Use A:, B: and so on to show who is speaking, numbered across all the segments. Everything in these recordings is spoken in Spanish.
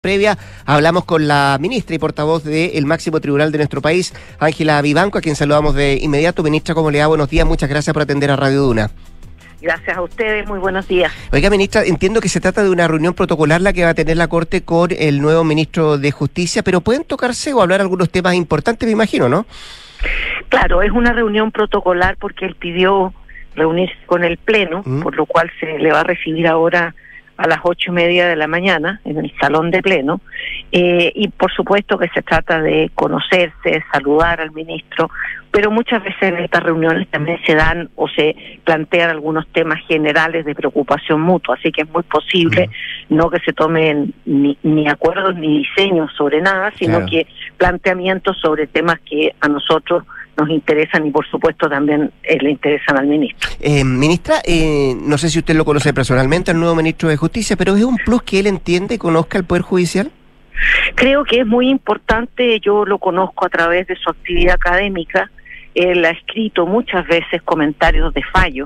A: Previa, hablamos con la ministra y portavoz del máximo tribunal de nuestro país, Ángela Vivanco, a quien saludamos de inmediato. Ministra, ¿cómo le va? Buenos días, muchas gracias por atender a Radio Duna.
B: Gracias a ustedes, muy buenos días.
A: Oiga, ministra, entiendo que se trata de una reunión protocolar la que va a tener la Corte con el nuevo ministro de Justicia, pero pueden tocarse o hablar algunos temas importantes, me imagino, ¿no?
B: Claro, es una reunión protocolar porque él pidió reunirse con el Pleno, por lo cual se le va a recibir ahora a las 8:30 de la mañana en el salón de Pleno, y por supuesto que se trata de conocerse, saludar al ministro, pero muchas veces en estas reuniones también se dan o se plantean algunos temas generales de preocupación mutua, así que es muy posible no que se tomen ni acuerdos ni diseños sobre nada, sino que planteamientos sobre temas que a nosotros nos interesan y por supuesto también le interesan al ministro.
A: Ministra, no sé si usted lo conoce personalmente, al nuevo ministro de Justicia, pero ¿es un plus que él entiende y conozca el Poder Judicial?
B: Creo que es muy importante, yo lo conozco a través de su actividad académica, él ha escrito muchas veces comentarios de fallo,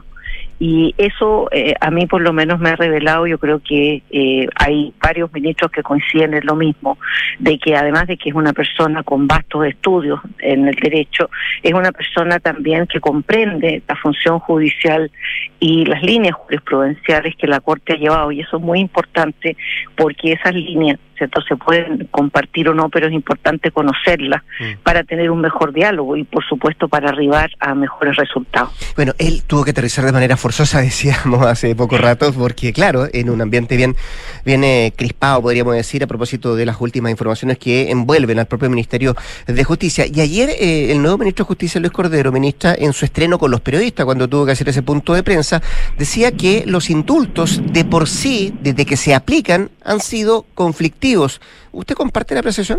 B: y eso a mí por lo menos me ha revelado, yo creo que hay varios ministros que coinciden en lo mismo, de que además de que es una persona con vastos estudios en el derecho, es una persona también que comprende la función judicial y las líneas jurisprudenciales que la Corte ha llevado, y eso es muy importante porque esas líneas, ¿cierto?, se pueden compartir o no, pero es importante conocerlas para tener un mejor diálogo y por supuesto para arribar a mejores resultados.
A: Bueno, él tuvo que aterrizar de manera forzosa, decíamos hace poco rato, porque claro, en un ambiente bien crispado, podríamos decir, a propósito de las últimas informaciones que envuelven al propio Ministerio de Justicia. Y ayer el nuevo ministro de Justicia, Luis Cordero, ministra, en su estreno con los periodistas, cuando tuvo que hacer ese punto de prensa, decía que los indultos de por sí, desde que se aplican, han sido conflictivos. ¿Usted comparte la apreciación?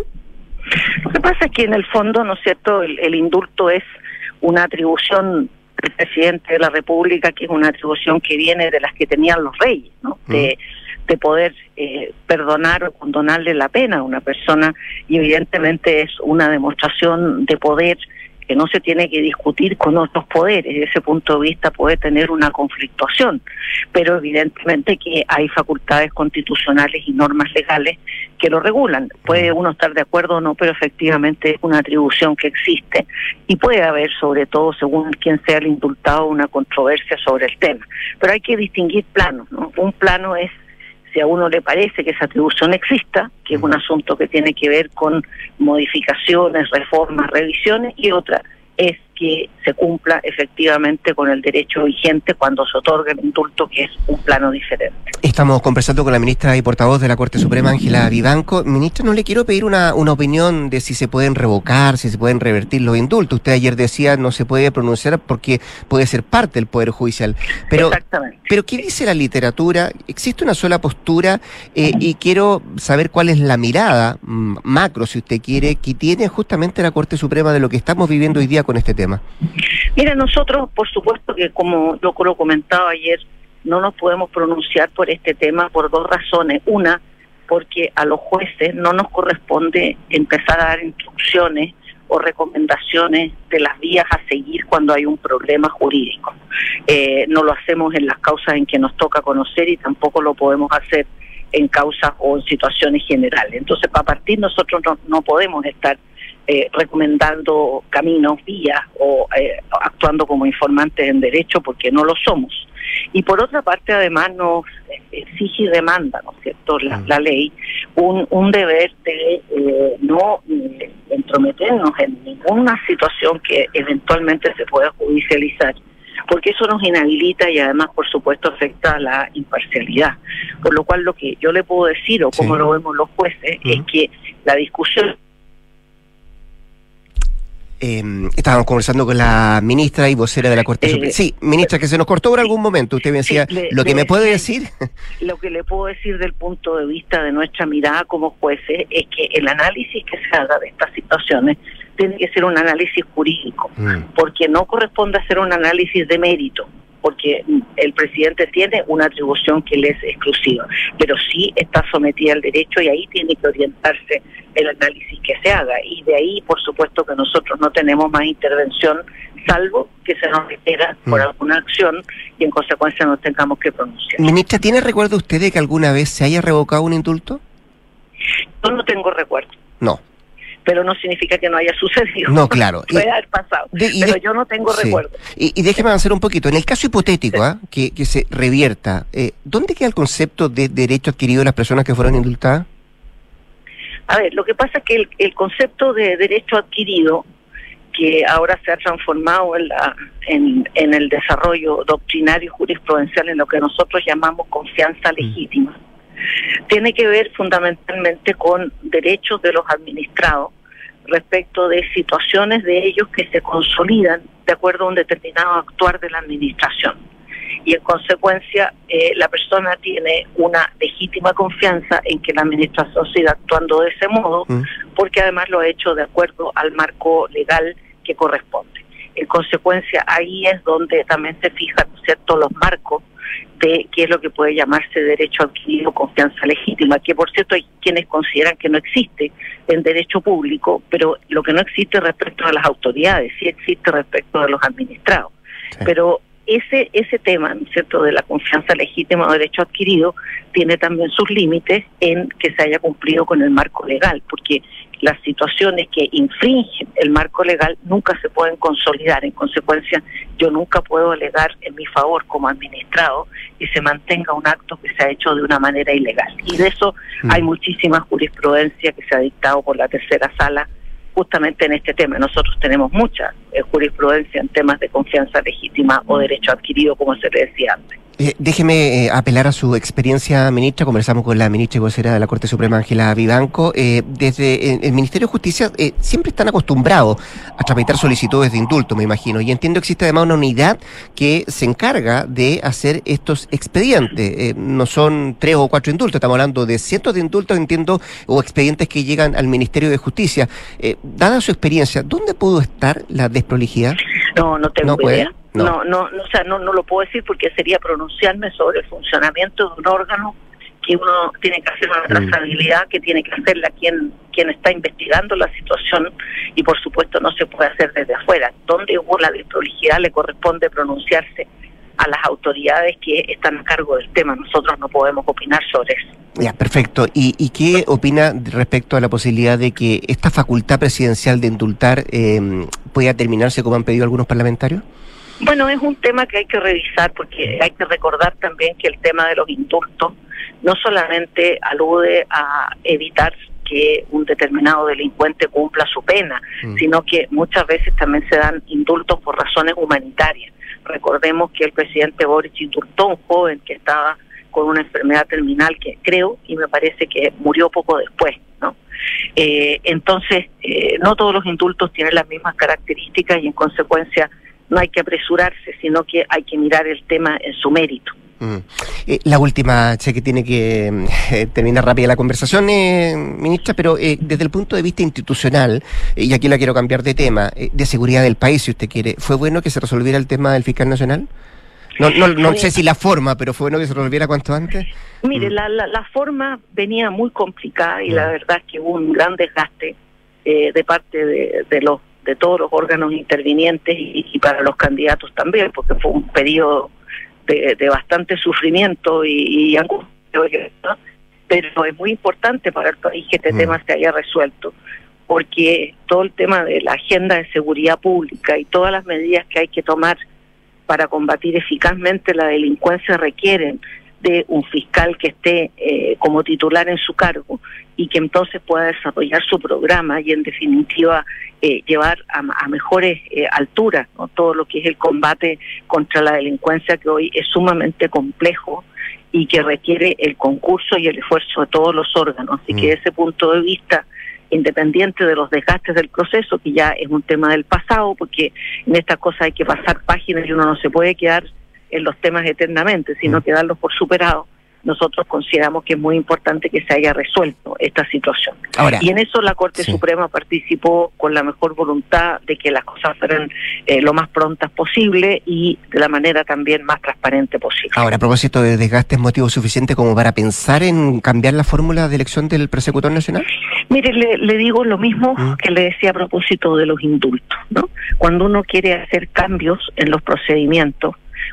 B: Lo que pasa es que en el fondo, ¿no es cierto?, el indulto es una atribución del presidente de la República, que es una atribución que viene de las que tenían los reyes, ¿no? De poder perdonar o condonarle la pena a una persona, y evidentemente es una demostración de poder que no se tiene que discutir con otros poderes. Desde ese punto de vista puede tener una conflictuación, pero evidentemente que hay facultades constitucionales y normas legales que lo regulan. Puede uno estar de acuerdo o no, pero efectivamente es una atribución que existe y puede haber, sobre todo según quien sea el indultado, una controversia sobre el tema. Pero hay que distinguir planos, ¿no? Un plano es si a uno le parece que esa atribución exista, que es un asunto que tiene que ver con modificaciones, reformas, revisiones, y otra es que se cumpla efectivamente con el derecho vigente cuando se otorga el indulto, que es un plano diferente. Estamos
A: conversando con la ministra y portavoz de la Corte Suprema, Ángela Vivanco. Ministra, no le quiero pedir una opinión de si se pueden revocar, si se pueden revertir los indultos. Usted ayer decía no se puede pronunciar porque puede ser parte del Poder Judicial.
B: Exactamente.
A: Pero ¿qué dice la literatura? ¿Existe una sola postura? Y quiero saber cuál es la mirada macro, si usted quiere, que tiene justamente la Corte Suprema de lo que estamos viviendo hoy día con este tema.
B: Mira, nosotros, por supuesto que como yo lo comentaba ayer, no nos podemos pronunciar por este tema por dos razones. Una, porque a los jueces no nos corresponde empezar a dar instrucciones o recomendaciones de las vías a seguir cuando hay un problema jurídico. No lo hacemos en las causas en que nos toca conocer y tampoco lo podemos hacer en causas o en situaciones generales. Entonces, para partir, nosotros no podemos estar recomendando caminos, vías o actuando como informantes en derecho, porque no lo somos. Y por otra parte, además, nos exige y demanda, ¿no es cierto?, la ley, un deber de no entrometernos en ninguna situación que eventualmente se pueda judicializar, porque eso nos inhabilita y además, por supuesto, afecta a la imparcialidad. Por lo cual, lo que yo le puedo decir, o como lo vemos los jueces, es que la discusión...
A: estábamos conversando con la ministra y vocera de la Corte Suprema. Sí, ministra, que se nos cortó por algún momento. Usted me decía, ¿lo que me puede decir?
B: Lo que le puedo decir del punto de vista de nuestra mirada como jueces es que el análisis que se haga de estas situaciones tiene que ser un análisis jurídico, porque no corresponde hacer un análisis de mérito, porque el presidente tiene una atribución que le es exclusiva, pero sí está sometida al derecho y ahí tiene que orientarse el análisis que se haga. Y de ahí, por supuesto, que nosotros no tenemos más intervención, salvo que se nos requiera por alguna acción y en consecuencia nos tengamos que pronunciar.
A: Ministra, ¿tiene recuerdo usted de que alguna vez se haya revocado un indulto?
B: Yo no tengo recuerdo.
A: No.
B: Pero no significa que no haya sucedido.
A: No, claro.
B: Puede haber pasado, pero yo no tengo recuerdo.
A: Y déjeme avanzar un poquito. En el caso hipotético, que se revierta, ¿dónde queda el concepto de derecho adquirido de las personas que fueron indultadas?
B: A ver, lo que pasa es que el concepto de derecho adquirido, que ahora se ha transformado en el desarrollo doctrinario y jurisprudencial en lo que nosotros llamamos confianza legítima, tiene que ver fundamentalmente con derechos de los administrados respecto de situaciones de ellos que se consolidan de acuerdo a un determinado actuar de la administración. Y en consecuencia, la persona tiene una legítima confianza en que la administración siga actuando de ese modo, porque además lo ha hecho de acuerdo al marco legal que corresponde. En consecuencia, ahí es donde también se fijan, ¿no es cierto?, los marcos de qué es lo que puede llamarse derecho adquirido, confianza legítima, que por cierto hay quienes consideran que no existe en derecho público, pero lo que no existe respecto de las autoridades, sí existe respecto de los administrados. Sí. Pero ese tema, ¿no es cierto?, de la confianza legítima o derecho adquirido, tiene también sus límites en que se haya cumplido con el marco legal, porque las situaciones que infringen el marco legal nunca se pueden consolidar. En consecuencia, yo nunca puedo alegar en mi favor como administrado que se mantenga un acto que se ha hecho de una manera ilegal. Y de eso hay muchísima jurisprudencia que se ha dictado por la tercera sala justamente en este tema. Nosotros tenemos mucha jurisprudencia en temas de confianza legítima o derecho adquirido, como se le decía antes.
A: Déjeme apelar a su experiencia, ministra. Conversamos con la ministra y vocera de la Corte Suprema, Ángela Vivanco. Desde el Ministerio de Justicia siempre están acostumbrados a tramitar solicitudes de indulto, me imagino, y entiendo que existe además una unidad que se encarga de hacer estos expedientes. No son 3 o 4 indultos, estamos hablando de cientos de indultos, entiendo, o expedientes que llegan al Ministerio de Justicia. Dada su experiencia, ¿dónde pudo estar la desprolijidad?
B: No tengo idea. No, o sea, no lo puedo decir porque sería pronunciarme sobre el funcionamiento de un órgano que uno tiene que hacer una trazabilidad, que tiene que hacerla quien está investigando la situación, y por supuesto no se puede hacer desde afuera. Donde hubo la desprolijidad le corresponde pronunciarse a las autoridades que están a cargo del tema. Nosotros no podemos opinar sobre eso.
A: Ya, perfecto. ¿Y qué opina respecto a la posibilidad de que esta facultad presidencial de indultar pueda terminarse como han pedido algunos parlamentarios?
B: Bueno, es un tema que hay que revisar, porque hay que recordar también que el tema de los indultos no solamente alude a evitar que un determinado delincuente cumpla su pena, sino que muchas veces también se dan indultos por razones humanitarias. Recordemos que el presidente Boric indultó a un joven que estaba con una enfermedad terminal que creo y me parece que murió poco después, ¿no? Entonces, no todos los indultos tienen las mismas características y en consecuencia no hay que apresurarse, sino que hay que mirar el tema en su mérito.
A: La última, sé que tiene que terminar rápida la conversación, ministra, pero desde el punto de vista institucional, y aquí la quiero cambiar de tema, de seguridad del país, si usted quiere, ¿fue bueno que se resolviera el tema del fiscal nacional? No sé si la forma, pero fue bueno que se resolviera cuanto antes.
B: Mire, la forma venía muy complicada y la verdad es que hubo un gran desgaste de parte de todos los órganos intervinientes y para los candidatos también, porque fue un periodo de bastante sufrimiento y angustia, ¿no? Pero es muy importante para el país que este tema se haya resuelto, porque todo el tema de la agenda de seguridad pública y todas las medidas que hay que tomar para combatir eficazmente la delincuencia requieren de un fiscal que esté como titular en su cargo y que entonces pueda desarrollar su programa y en definitiva llevar a mejores alturas, ¿no?, todo lo que es el combate contra la delincuencia, que hoy es sumamente complejo y que requiere el concurso y el esfuerzo de todos los órganos. Así que desde ese punto de vista, independiente de los desgastes del proceso, que ya es un tema del pasado, porque en estas cosas hay que pasar páginas y uno no se puede quedar en los temas eternamente, sino que darlos por superados, nosotros consideramos que es muy importante que se haya resuelto esta situación. Ahora, y en eso la Corte Suprema participó con la mejor voluntad de que las cosas fueran lo más prontas posible y de la manera también más transparente posible.
A: Ahora, a propósito de desgaste, ¿es motivo suficiente como para pensar en cambiar la fórmula de elección del persecutor nacional?
B: Mire, le digo lo mismo que le decía a propósito de los indultos, ¿no? Cuando uno quiere hacer cambios en los procedimientos,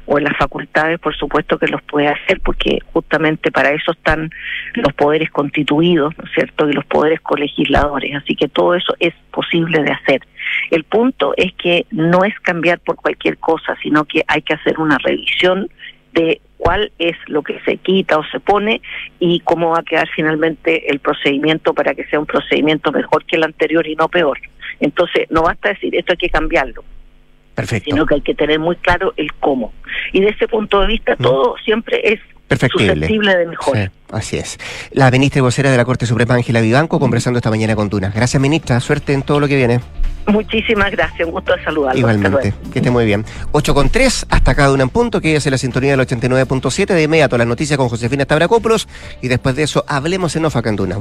B: o en las facultades, por supuesto que los puede hacer, porque justamente para eso están los poderes constituidos, ¿no es cierto?, y los poderes colegisladores, así que todo eso es posible de hacer. El punto es que no es cambiar por cualquier cosa, sino que hay que hacer una revisión de cuál es lo que se quita o se pone y cómo va a quedar finalmente el procedimiento para que sea un procedimiento mejor que el anterior y no peor. Entonces, no basta decir esto hay que cambiarlo.
A: Perfecto.
B: Sino que hay que tener muy claro el cómo. Y de ese punto de vista, todo siempre es susceptible de mejora.
A: Sí, así es. La ministra y vocera de la Corte Suprema, Ángela Vivanco, conversando esta mañana con Duna. Gracias, ministra. Suerte en todo lo que viene.
B: Muchísimas gracias. Un gusto de saludarlo.
A: Igualmente. Que esté muy bien. 8:03, hasta cada una en punto, que es en la sintonía del 89.7. De inmediato las noticias con Josefina Stavrakopoulos y después de eso hablemos en Ofa Canduna.